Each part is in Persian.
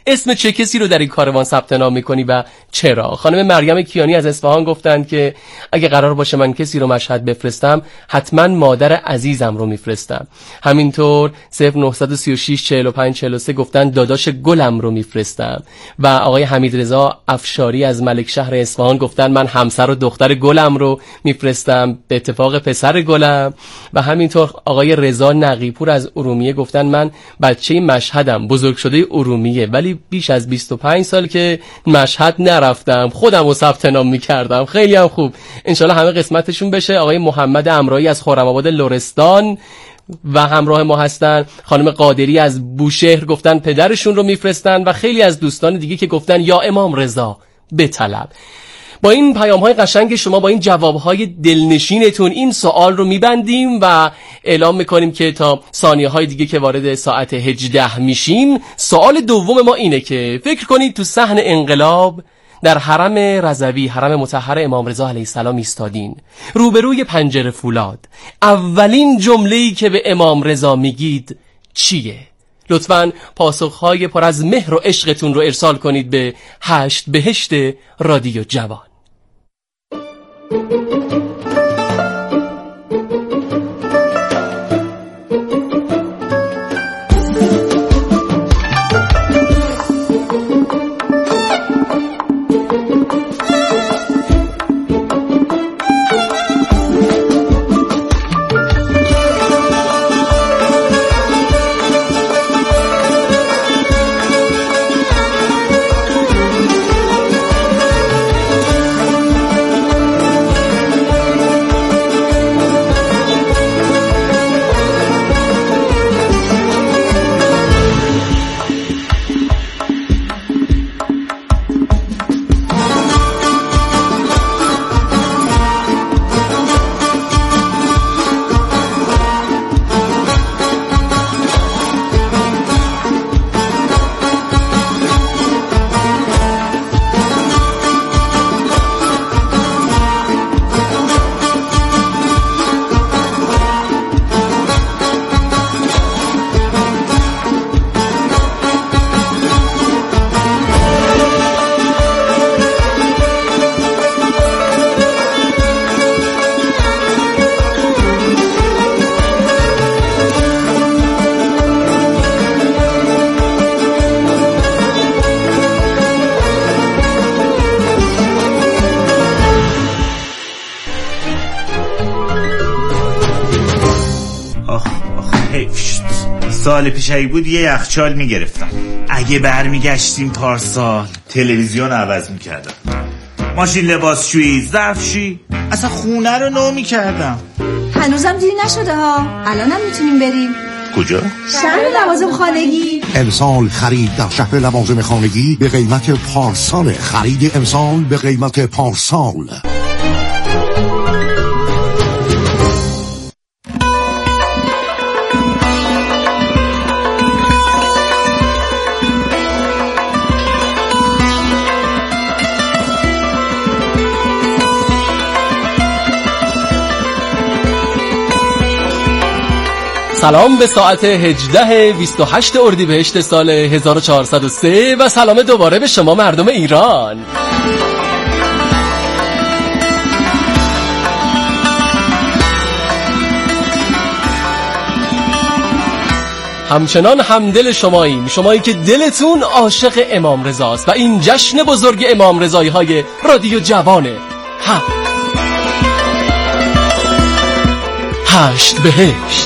اسم چه کسی رو در این کاروان ثبت نام میکنی و چرا؟ خانم مریم کیانی از اصفهان گفتند که اگه قرار باشه من کسی رو مشهد بفرستم حتما مادر عزیزم رو میفرستم. همینطور 0936 45 43 گفتند داداش گلم رو میفرستم. و آقای حمیدرضا افشاری از ملک شهر اصفهان گفتند من همسر و دختر گلم رو میفرستم، به اتفاق پسر گلم. و همینطور آقای رضا نقیپور از ارومیه گفتند من بچه مشهدم، بزرگ شده ارومیه، ولی بیش از 25 سال که مشهد نرفتم، خودم رو ثبت نام میکردم. خیلی هم خوب، انشالله همه قسمتشون بشه. آقای محمد امرایی از خرم‌آباد لرستان و همراه ما هستن. خانم قادری از بوشهر گفتن پدرشون رو میفرستن و خیلی از دوستان دیگه که گفتن یا امام رضا بطلب. با این پیام‌های قشنگ شما، با این جواب‌های دلنشینتون این سوال رو میبندیم و اعلام میکنیم که تا ثانیه‌های دیگه که وارد ساعت 18 میشیم، سوال دوم ما اینه که فکر کنید تو صحن انقلاب در حرم رضوی، حرم مطهر امام رضا علیه السلام ایستادین، روبروی پنجره فولاد، اولین جمله‌ای که به امام رضا میگید چیه؟ لطفاً پاسخ‌های پر از مهر و عشقتون رو ارسال کنید به 8 بهشت رادیو جوان. سال پیش اگه بود یه یخچال میگرفتم. اگه برمیگشتیم پارسال تلویزیون عوض میکردم، ماشین لباسشویی، ظرفشویی، اصلا خونه رو نو میکردم. هنوزم دیری نشده ها، الانم میتونیم بریم. کجا؟ شهر لوازم خانگی. امسال خرید در شهر لوازم خانگی به قیمت پارسال. خرید امسال به قیمت پارسال. سلام به ساعت 18:28 اردیبهشت سال 1403 و سلام دوباره به شما مردم ایران. همچنان همدل شماییم، شمایی که دلتون عاشق امام رضاست و این جشن بزرگ امام رضایی های رادیو جوانه. 8 بهشت.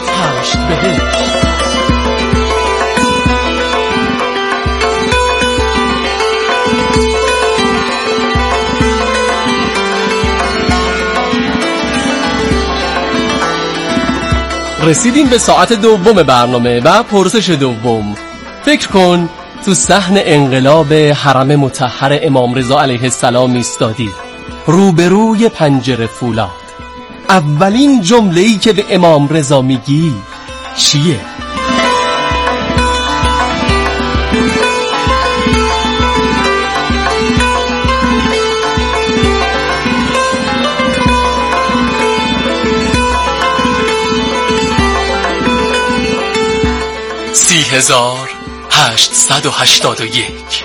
رسیدیم به ساعت دوم برنامه و پرسش دوم. فکر کن تو صحن انقلاب حرم مطهر امام رضا علیه السلام ایستادی، روبروی پنجره فولاد، اولین جمله‌ای که به امام رضا میگی چیه؟ $30,000 881.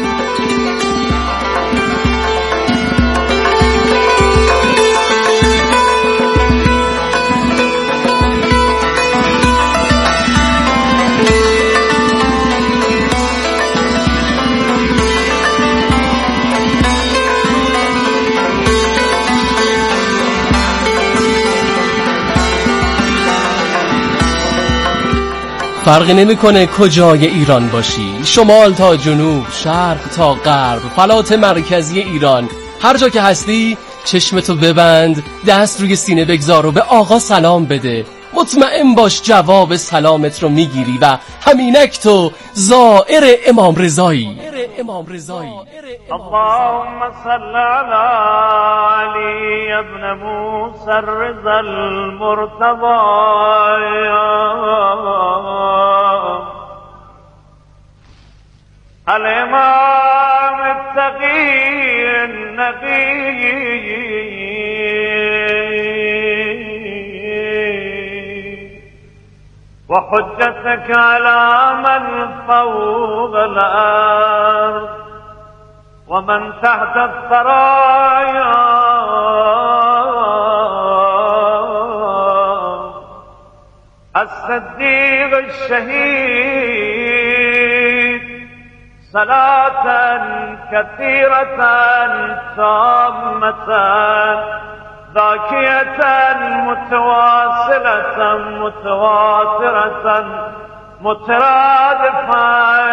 فرقی نمیکنه کجای ایران باشی، شمال تا جنوب، شرق تا غرب، فلات مرکزی ایران، هر جا که هستی چشمتو ببند، دست روی سینه بگذار و به آقا سلام بده. مطمئن باش جواب سلامت رو میگیری و همینک تو زائر امام رضایی. اللهم صل على علي ابن موسى الرضا المرتضى الإمام التقي النقي وحجتك على من فوق الأرض ومن تحت الثرايا الصديق الشهيد صلاة كثيرة تامة ذاكية متواصلة متواترة مترادفة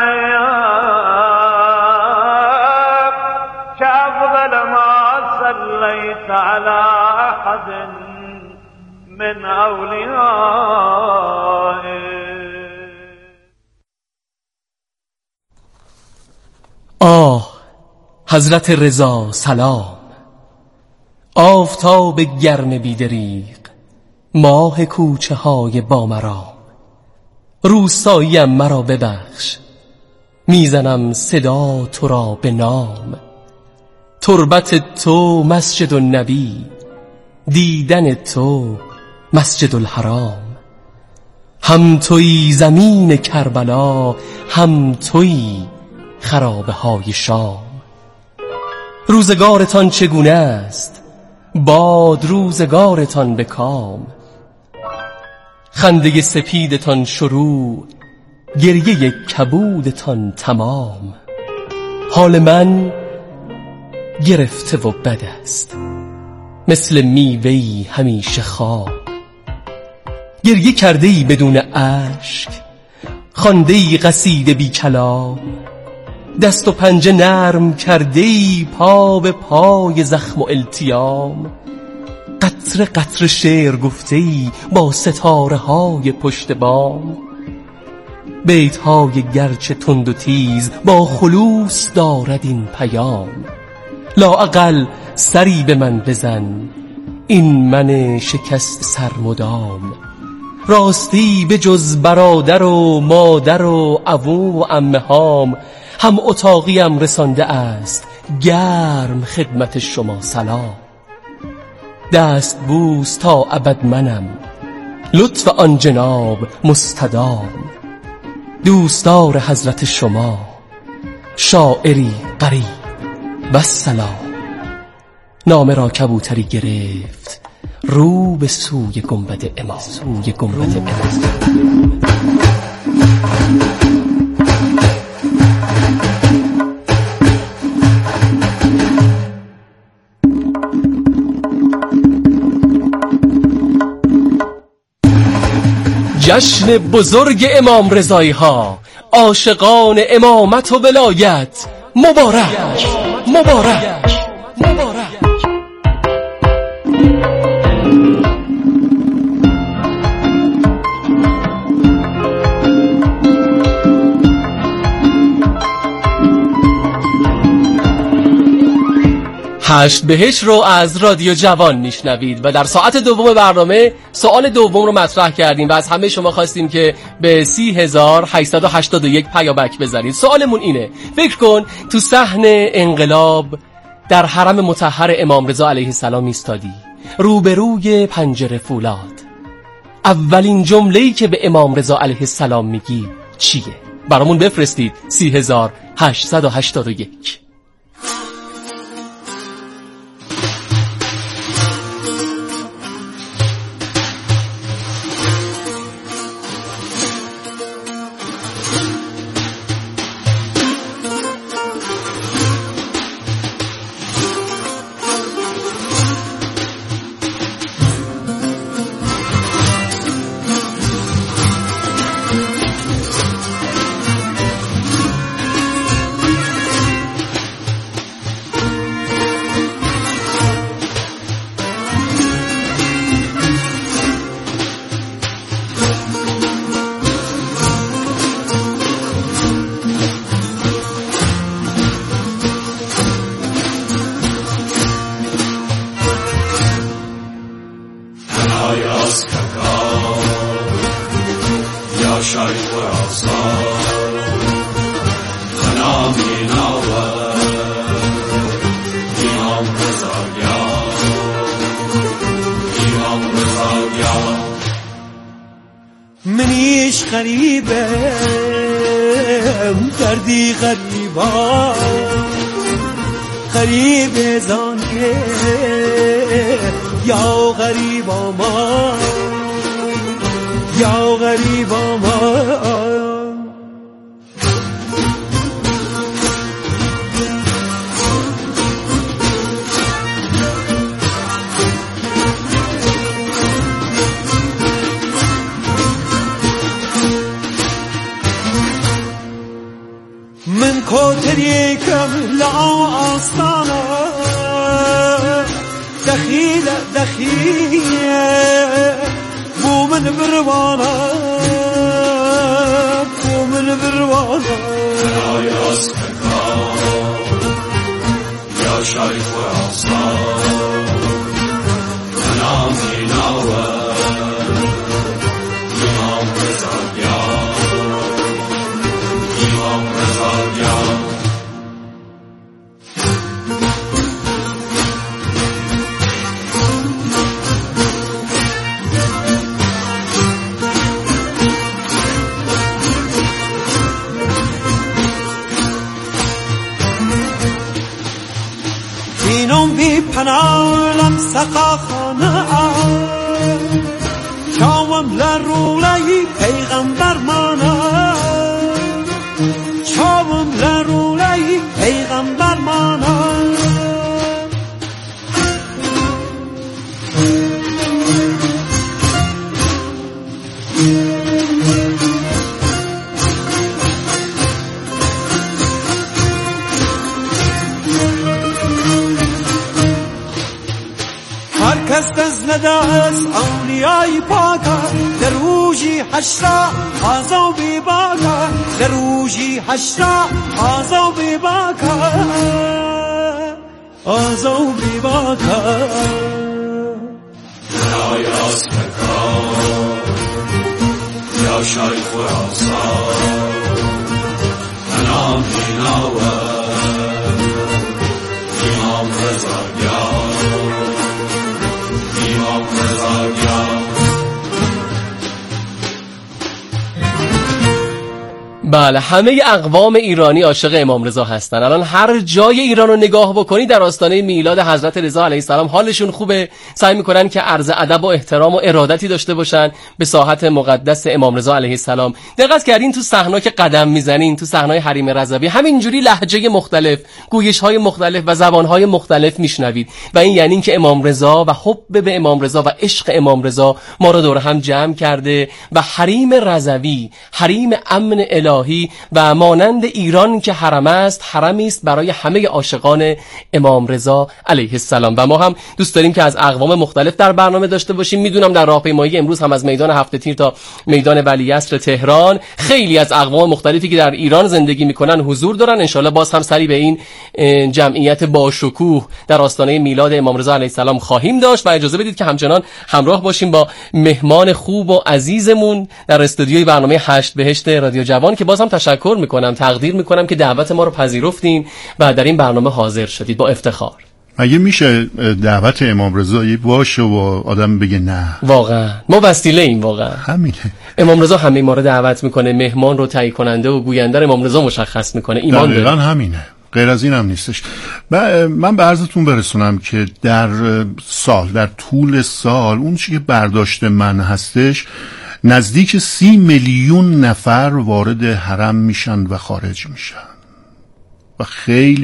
كأفضل ما صليت على أحد من أوليائه. حضرت رضا سلام. آفتاب گرم بیدریق، ماه کوچه های با مرام، روستاییم مرا ببخش، میزنم صدا تو را به نام. تربت تو مسجد النبی، دیدن تو مسجد الحرام. هم تویی زمین کربلا، هم تویی خرابه های شام. روزگارتان چگونه است؟ باد روزگارتان به کام. خنده سپیدتان شروع، گریه کبودتان تمام. حال من گرفته و بد است، مثل میوه‌ای همیشه خام. گریه کرده‌ای بدون اشک، خوانده‌ای قصیده بی کلام. دست و پنجه نرم کرده‌ای پا به پای زخم و التیام. قطره قطره شعر گفته‌ای با ستاره های پشت بام. بیت های گرچه تند و تیز با خلوص دارد این پیام. لااقل سری به من بزن، این من شکست سرمدام. راستی به جز برادر و مادر و عمو و عمه هام، هم اتاقیم رسانده است گرم خدمت شما سلام. دست بوس تا ابد منم، لطف آن جناب مستدام. دوستدار حضرت شما، شاعری غریب و سلام. نامه را کبوتری گرفت، رو به سوی گنبد امام. جشن بزرگ امام رضایی ها، عاشقان امامت و ولایت، مبارک مبارک مبارک. هشت بهش رو از رادیو جوان میشنوید و در ساعت دوم برنامه سوال دوم رو مطرح کردیم و از همه شما خواستیم که به 30881 پیامک بزنید. سوالمون اینه: فکر کن تو صحن انقلاب در حرم مطهر امام رضا علیه السلام ایستادی، روبروی پنجره فولاد. اولین جمله‌ای که به امام رضا علیه السلام میگی چیه؟ برامون بفرستید. 30881. منیش غریبم دردی غریبا غریب زانکه یا غریبا ما یا غریبا ما من كوتريكم لآستانا دخيلة دخيلة بو من بروانا بو من بروانا يا سكا يا شايف وعصام أنا ميناوة إمام رزاق اینم بی پناهم سقاخانه شامم لرولای پیغمبر مانا شامم لرولای پیغمبر مانا هرکس دست ندست اولیای پاکا در روزی حشرا آزاو بی باکا در روزی حشرا آزاو بی باکا آزاو بی باکا یا اسمکا یا شایخ و عصا انام بیناوه امام رضا بله، همه اقوام ایرانی عاشق امام رضا هستن. الان هر جای ایران رو نگاه بکنی در آستانه میلاد حضرت رضا علیه السلام حالشون خوبه، سعی میکنن که عرض ادب و احترام و ارادتی داشته باشن به ساحت مقدس امام رضا علیه السلام. دقت کردین تو صحنا که قدم میزنین، تو صحنای حریم رضوی همینجوری لهجه مختلف، گویش‌های مختلف و زبان‌های مختلف میشنوید و این یعنی که امام رضا و حب به امام رضا و عشق امام رضا ما رو دور هم جمع کرده و حریم رضوی، حریم امن الهی و مانند ایران که حرم است، حرمی است برای همه عاشقان امام رضا علیه السلام. و ما هم دوست داریم که از اقوام مختلف در برنامه داشته باشیم. میدونم در راهپیمایی امروز هم از میدان هفت تیر تا میدان ولیعصر تهران خیلی از اقوام مختلفی که در ایران زندگی میکنن حضور دارن. انشالله باز هم سری به این جمعیت باشکوه در آستانه میلاد امام رضا علیه السلام خواهیم داشت و اجازه بدید که همچنان همراه باشیم با مهمان خوب و عزیزمون در استودیوی برنامه 8 بهشت رادیو جوان که باز هم تشکر میکنم، تقدیر میکنم که دعوت ما رو پذیرفتین و در این برنامه حاضر شدید با افتخار. مگه میشه دعوت امام رضا باشه و آدم بگه نه؟ واقعا ما وسیله ایم. واقعا همینه. امام رضا همه ما رو دعوت میکنه، مهمان رو تهیه کننده و گوینده امام رضا مشخص میکنه. ایمان داره. دقیقاً همینه، غیر از این هم نیستش. من به عرضتون برسونم که در طول سال اون چیزی که برداشت من هستش، نزدیک 30 میلیون نفر وارد حرم میشن و خارج میشن و خیلی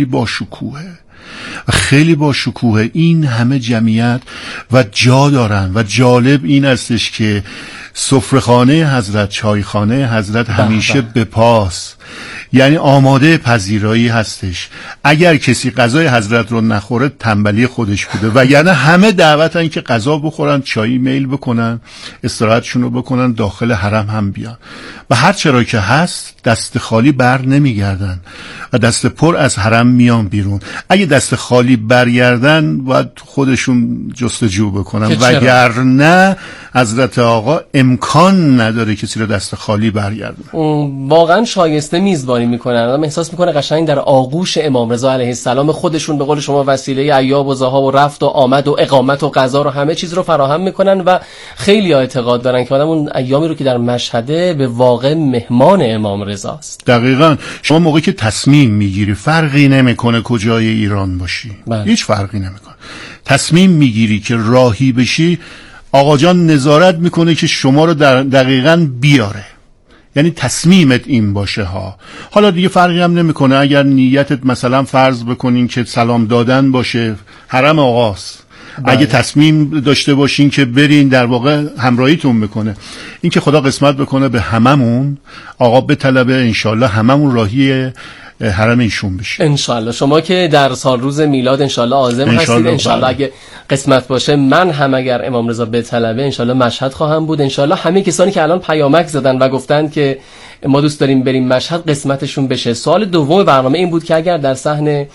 با شکوهه این همه جمعیت و جا دارن. و جالب این استش که سفره‌خانه حضرت، چایخانه حضرت همیشه به پاس، یعنی آماده پذیرایی هستش. اگر کسی غذای حضرت رو نخوره تنبلی خودش بوده، و یعنی همه دعوتن که غذا بخورن، چایی میل بکنن، استراحتشون رو بکنن، داخل حرم هم بیان و هر چرا که هست دست خالی بر نمیگردن و دست پر از حرم میان بیرون. اگه دست خالی برگردن باید خودشون جستجو بکنن، وگرنه حضرت آقا امکان نداره کسی رو دست خالی برگردن. واقعا شایسته میزبانی میکنن. آدم احساس میکنه قشنگ در آغوش امام رضا علیه السلام خودشون به قول شما وسیله عیاب و زها و رفت و آمد و اقامت و غذا رو همه چیز رو فراهم میکنن و خیلی اعتقاد دارن که آدم اون ایامی رو که در مشهده به واقع مهمان امام رضاست. دقیقاً. شما موقعی که تصمیم میگیری فرقی نمیکنه کجای ایران باشی، هیچ فرقی نمیکنه. تصمیم میگیری که راهی بشی، آقا جان نظارت میکنه که شما رو دقیقاً بیاره، یعنی تصمیمت این باشه ها. حالا دیگه فرقی هم نمیکنه اگر نیتت مثلا فرض بکنین که سلام دادن باشه، حرم آقاست. اگه تصمیم داشته باشین که برین، در واقع همراهیتون میکنه. این که خدا قسمت بکنه به هممون، آقا به طلبه انشالله هممون راهی حرم ایشون بشه انشالله. شما که در سال روز میلاد انشالله عازم هستید، انشالله اگه قسمت باشه من هم اگر امام رضا به طلبه انشالله مشهد خواهم بود. انشالله همه کسانی که الان پیامک زدن و گفتن که ما دوست داریم بریم مشهد قسمتشون بشه. سوال دوم برنامه این بود که اگر در صحن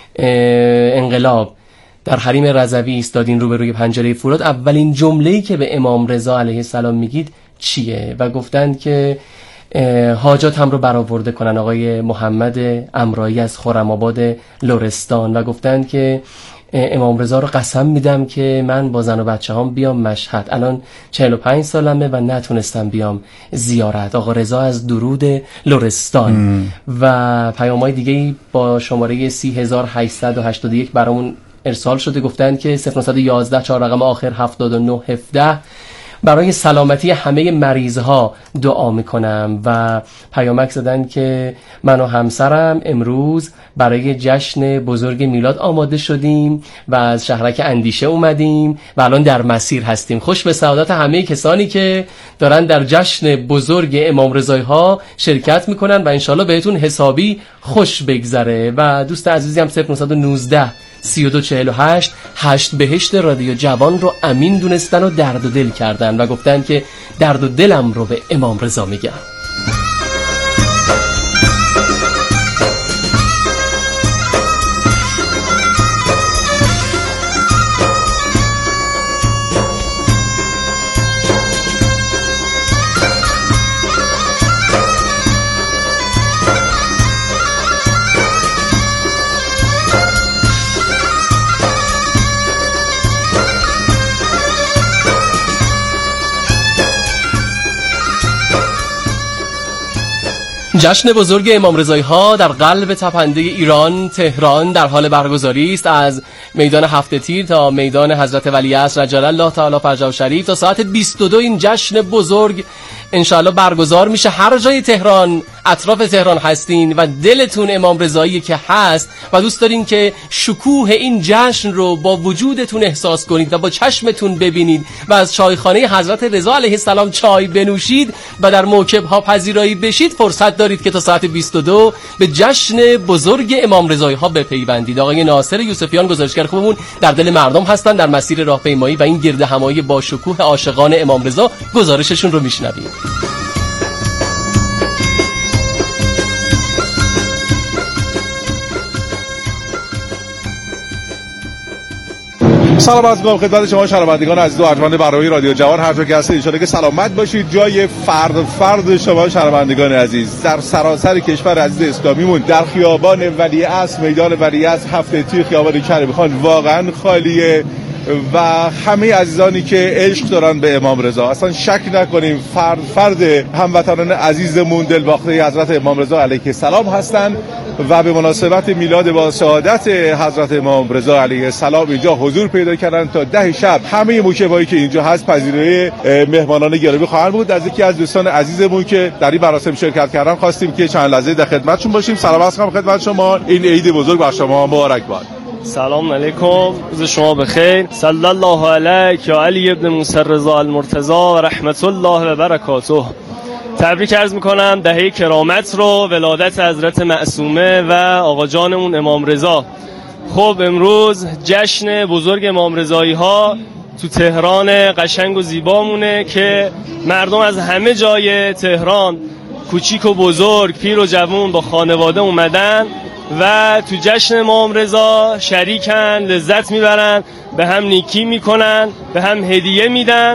انقلاب در حریم رضوی ایستادین روبروی پنجره فرات، اولین جمله‌ای که به امام رضا علیه السلام میگید چیه؟ و گفتند که حاجات هم رو برآورده کنن آقای محمد امرایی از خرم‌آباد لرستان، و گفتند که امام رضا رو قسم میدم که من با زن و بچه هم بیام مشهد. الان 45 سالمه و نتونستم بیام زیارت. آقا رضا از درود لرستان. و پیام‌های دیگه‌ای با شماره 30881 برامون ارسال شده. گفتند که 0911 4 رقم آخر 7917 برای سلامتی همه مریضها دعا میکنم. و پیامک زدن که من و همسرم امروز برای جشن بزرگ میلاد آماده شدیم و از شهرک اندیشه اومدیم و الان در مسیر هستیم. خوش به سعادت همه کسانی که دارن در جشن بزرگ امام رضایی ها شرکت میکنن و انشالله بهتون حسابی خوش بگذره. و دوست عزیزی هم 0919 3248 8 بهشت رادیو جوان رو امین دونستن و درد و دل کردن و گفتن که درد و دلم رو به امام رضا میگم. جشن بزرگ امام رضایی ها در قلب تپنده ایران تهران در حال برگزاری است. از میدان هفت تیر تا میدان حضرت ولیعصر عجل الله تعالی فرجه شریف تا ساعت 22 این جشن بزرگ انشاءالله برگزار میشه. هر جای تهران، اطراف تهران هستین و دلتون امام رضایی که هست و دوست دارین که شکوه این جشن رو با وجودتون احساس کنید و با چشمتون ببینید و از چایخانه حضرت رضا علیه السلام چای بنوشید و در موکب ها پذیرایی بشید، فرصت دارید که تا ساعت 22 به جشن بزرگ امام رضایی ها بپیوندید. آقای ناصر یوسفیان گزارشگر خوبمون در دل مردم هستن در مسیر راهپیمایی و این گرد همایی با شکوه عاشقان امام رضا گزارششون رو میشنویم. سلام از میکنم خدمت شما شنوندگان عزیز و ارجمند برنامه رادیو جوان، هر جا که هستید ان شاءالله که سلامت باشید. جای فرد شما شنوندگان عزیز در سراسر کشور عزیز اسلامیمون، در خیابان ولیعصر، میدان ولیعصر، هفته توی خیابان کریمی خان واقعا خالیه و همه عزیزانی که عشق دارن به امام رضا، اصلا شک نکنیم فرد هموطنان عزیزمون دلباخته حضرت امام رضا علیه السلام هستن و به مناسبت میلاد با سعادت حضرت امام رضا علیه السلام اینجا حضور پیدا کردن. تا 10 شب همه موکبایی که اینجا هست پذیرای مهمانان گرامی خواهند بود. از یکی از دوستان عزیزمون که در این مراسم شرکت کردن خواستیم که چند لحظه در خدمتشون باشیم. سلام علیکم خدمت شما، این عید بزرگ بر شما مبارک باد. سلام علیکم، روز شما بخیر. صلی الله علیک یا علی ابن موسی رضا المرتضی و رحمت الله و برکاته. تبریک عرض میکنم دهه کرامت رو، ولادت حضرت معصومه و آقا جانمون امام رضا. خب امروز جشن بزرگ امام رضایی ها تو تهران قشنگ و زیبامونه که مردم از همه جای تهران، کوچیک و بزرگ، پیر و جوان با خانواده اومدن و تو جشن امام رضا شریکن، لذت میبرن، به هم نیکی میکنن، به هم هدیه میدن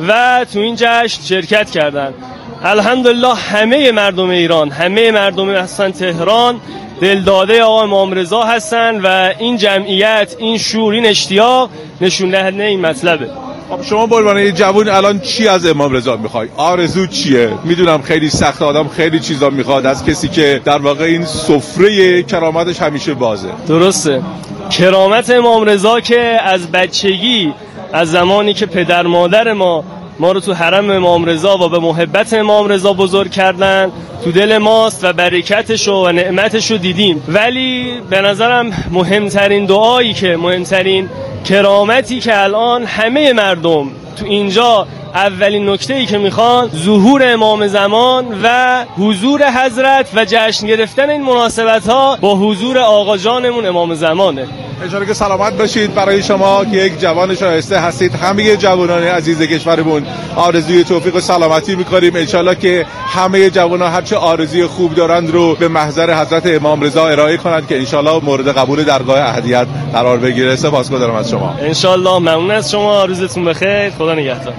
و تو این جشن شرکت کردن. الحمدلله همه مردم ایران، همه مردم اصلا تهران دلداده آقا امام رضا هستن و این جمعیت، این شور، این اشتیاق نشون دهنده این مطلبه. خب شما به عنوان یه جوون الان چی از امام رضا میخوای؟ آرزو چیه؟ میدونم خیلی سخت، آدم خیلی چیزا میخواد از کسی که در واقع این سفره کرامتش همیشه بازه. درسته. کرامت امام رضا که از بچگی، از زمانی که پدر مادر ما رو تو حرم امام رضا و به محبت امام رضا بزرگ کردن، تو دل ماست و برکتشو و نعمتشو دیدیم. ولی به نظرم مهمترین دعایی که، مهمترین کرامتی که الان همه مردم تو اینجا، اولین نکته‌ای که میخوان ظهور امام زمان و حضور حضرت و جشن گرفتن این مناسبت‌ها با حضور آقا جانمون امام زمانه. انشالله که سلامت باشید. برای شما که یک جوان شایسته هستید، همه جوانان عزیز کشورمون آرزوی توفیق و سلامتی می‌کنیم. انشالله که همه جوانان هرچه آرزوی خوب دارند رو به محضر حضرت امام رضا ارائه کنند که انشالله مورد قبول درگاه احدیت قرار بگیره. سپاسگزارم از شما. انشالله. ممنون از شما. روزتون بخیر. خدا نگهدار.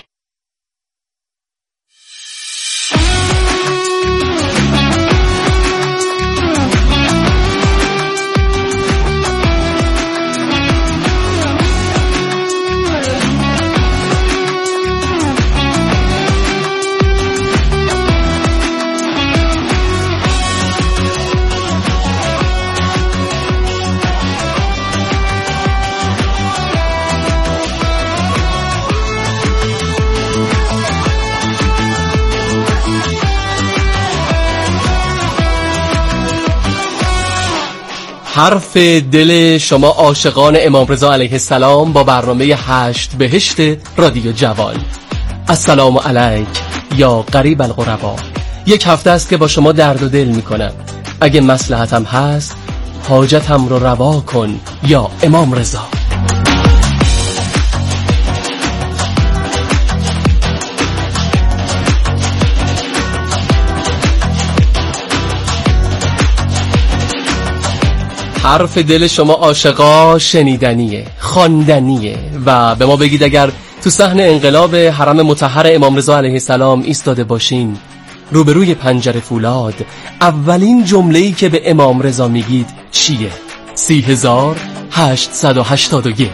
حرف دل شما عاشقان امام رضا علیه السلام با برنامه 8 بهشت رادیو جوان. السلام علیک یا قریب القربا. یک هفته است که با شما درد و دل میکنم. اگه مصلحتم هست حاجتم رو روا کن یا امام رضا. حرف دل شما عاشقا شنیدنیه، خواندنیه و به ما بگید اگر تو صحن انقلاب حرم مطهر امام رضا علیه السلام ایستاده باشین، روبروی پنجره فولاد، اولین جمله‌ای که به امام رضا میگید چیه؟ 30881.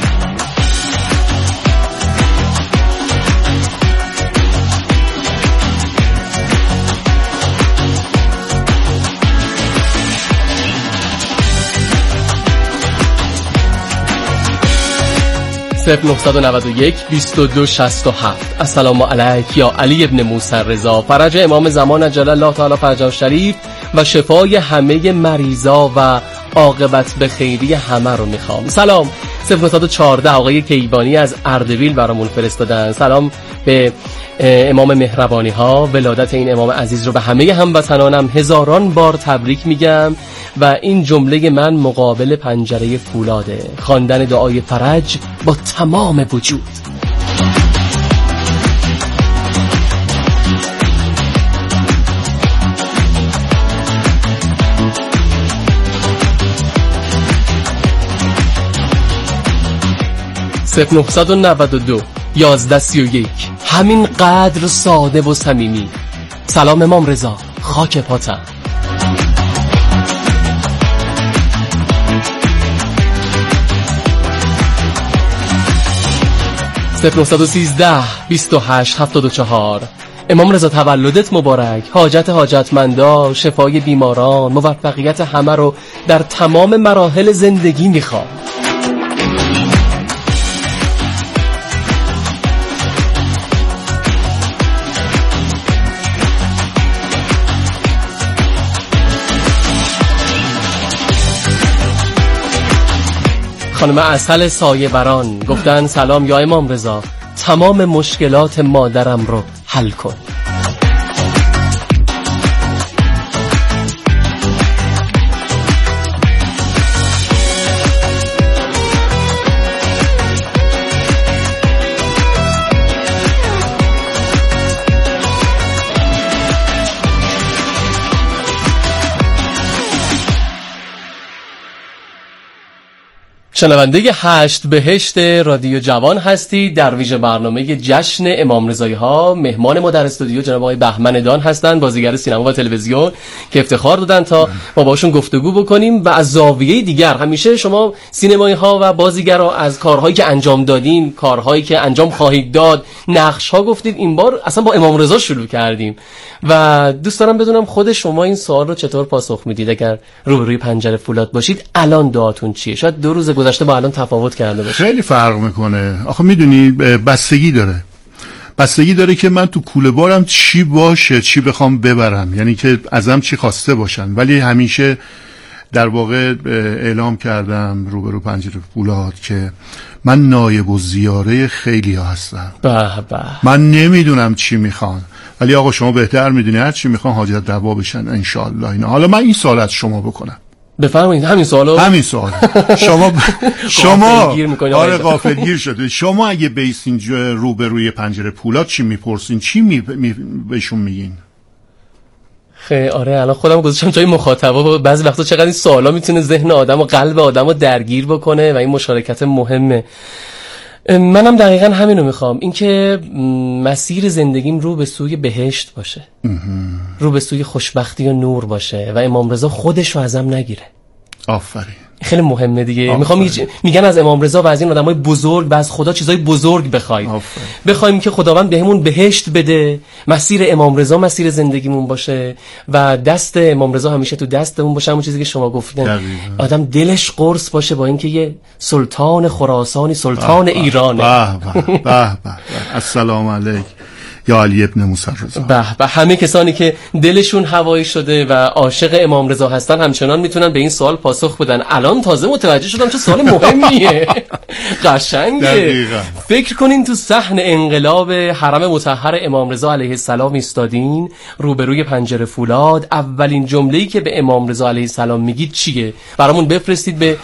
صفر 991 2267. السلام علیک یا علی ابن موسی رضا. فرج امام زمان عجل الله تعالی فرجه شریف و شفای همه مریضا و عاقبت به خیری همه رو میخوام. سلام. 0914 آقای کیوانی از اردبیل برامون فرستادن. سلام به امام مهربانی ها. ولادت این امام عزیز رو به همه هموطنانم هزاران بار تبریک میگم و این جمله من مقابل پنجره فولاده. خواندن دعای فرج با تمام وجود. 0992 1131. همین قدر ساده و صمیمی. سلام امام رضا، خاک پاتم. 0913 28 74. امام رضا تولدت مبارک. حاجت حاجتمندا، شفای بیماران، موفقیت همه رو در تمام مراحل زندگی میخوام. خانم عسل سایه بران گفتن سلام یا امام رضا، تمام مشکلات مادرم رو حل کن. شنونده 8 بهشت رادیو جوان هستی. در ویژه برنامه جشن امام رضایی ها مهمان ما در استودیو جناب آقای بهمن دان هستند، بازیگر سینما و تلویزیون که افتخار دادن تا ما باشون گفتگو بکنیم و از زاویه دیگر. همیشه شما سینمایی ها و بازیگرا از کارهایی که انجام دادین، کارهایی که انجام خواهید داد، نقش ها گفتید. این بار اصلا با امام رضا شروع کردیم و دوست دارم بدونم خود شما این سوال رو چطور پاسخ میدید؟ اگر روبروی پنجره فولاد باشید الان دعاتون چیه؟ شاید 2 روز گذشته با الان تفاوت کرده باشه. خیلی فرق میکنه. آخه میدونی بستگی داره که من تو کوله بارم چی باشه، چی بخوام ببرم، یعنی که ازم چی خواسته باشن. ولی همیشه در واقع اعلام کردم روبرو پنجره فولاد که من نایب و زیاره خیلی ها هستم. من نمیدونم چی میخوان، ولی آقا شما بهتر میدونی هر چی میخوان حاجت روا بشن انشالله. اینا حالا من این سوال از شما بکنم. بفرمایید. همین سوال شما آره غافلگیر شده. شما اگه بیسین روبروی پنجره فولاد چی میپرسین؟ چی بهشون میگین؟ خیلی آره الان خودم گذاشتم جای مخاطبا. بعضی وقتا چقدر این سوالا میتونه ذهن آدم و قلب آدم رو درگیر بکنه و این مشارکت مهمه. منم دقیقا همینو میخوام، اینکه مسیر زندگیم رو به سوی بهشت باشه، رو به سوی خوشبختی و نور باشه و امام رضا خودش رو ازم نگیره. آفرین. خیلی مهمه دیگه. میخوام میگن از امام رضا و از این آدمای بزرگ و از خدا چیزای بزرگ بخوایم که خداوند بهمون بهشت بده، مسیر امام رضا مسیر زندگیمون باشه و دست امام رضا همیشه تو دستمون باشه. همون چیزی که شما گفتین، آدم دلش قرص باشه با اینکه یه سلطان خراسانی، سلطان ایرانه. السلام علیک یا علی ابن موسی رضا. به همه کسانی که دلشون هوایی شده و عاشق امام رضا هستن همچنان میتونن به این سوال پاسخ بدن. الان تازه متوجه شدم چه سوال مهمیه. قشنگه. فکر کنین تو صحن انقلاب حرم مطهر امام رضا علیه السلام ایستادین روبروی پنجره فولاد، اولین جمله‌ای که به امام رضا علیه السلام میگید چیه؟ برامون بفرستید به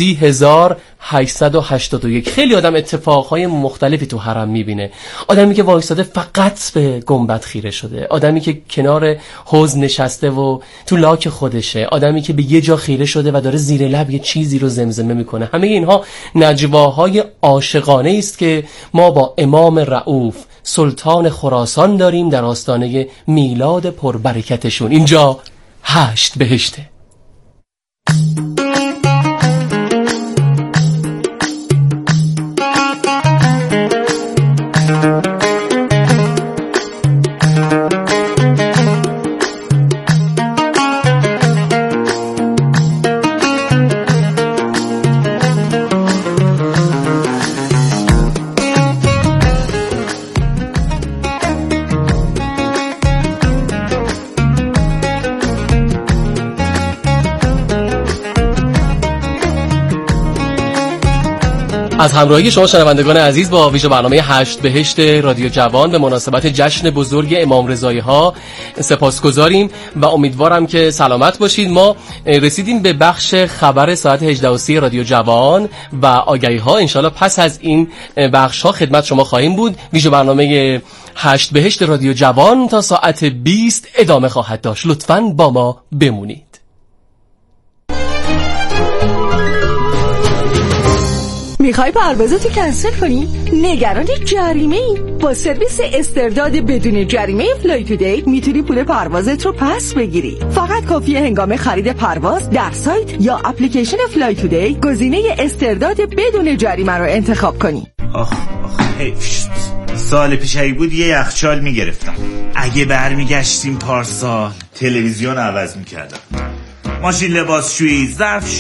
30881. خیلی آدم اتفاقهای مختلفی تو حرم میبینه. آدمی که وایساده فقط به گنبد خیره شده، آدمی که کنار حوض نشسته و تو لاک خودشه، آدمی که به یه جا خیره شده و داره زیر لب یه چیزی رو زمزمه میکنه. همه اینها نجواهای عاشقانه است که ما با امام رؤوف سلطان خراسان داریم در آستانه میلاد پربرکتشون. اینجا 8 بهشته. از همراهی شما شنوندگان عزیز با ویژه برنامه 8 بهشت رادیو جوان به مناسبت جشن بزرگ امام رضایی ها سپاسگزاریم و امیدوارم که سلامت باشید. ما رسیدیم به بخش خبر ساعت 18:30 رادیو جوان و آگهی ها. انشالله پس از این بخش ها خدمت شما خواهیم بود. ویژه برنامه 8 بهشت رادیو جوان تا ساعت 20 ادامه خواهد داشت. لطفاً با ما بمونید. میخوای پروازتو کنسل کنی؟ نگران جریمه ای؟ با سرویس استرداد بدون جریمه فلای تودی میتونی پول پروازت رو پس بگیری. فقط کافیه هنگام خرید پرواز در سایت یا اپلیکیشن فلای تودی گزینه استرداد بدون جریمه رو انتخاب کنی. آخ حیف. سال پیش بود یه یخچال میگرفتم. اگه برمیگشتیم پارسال تلویزیون عوض میکردم، ماشین لباسشویی، ظرف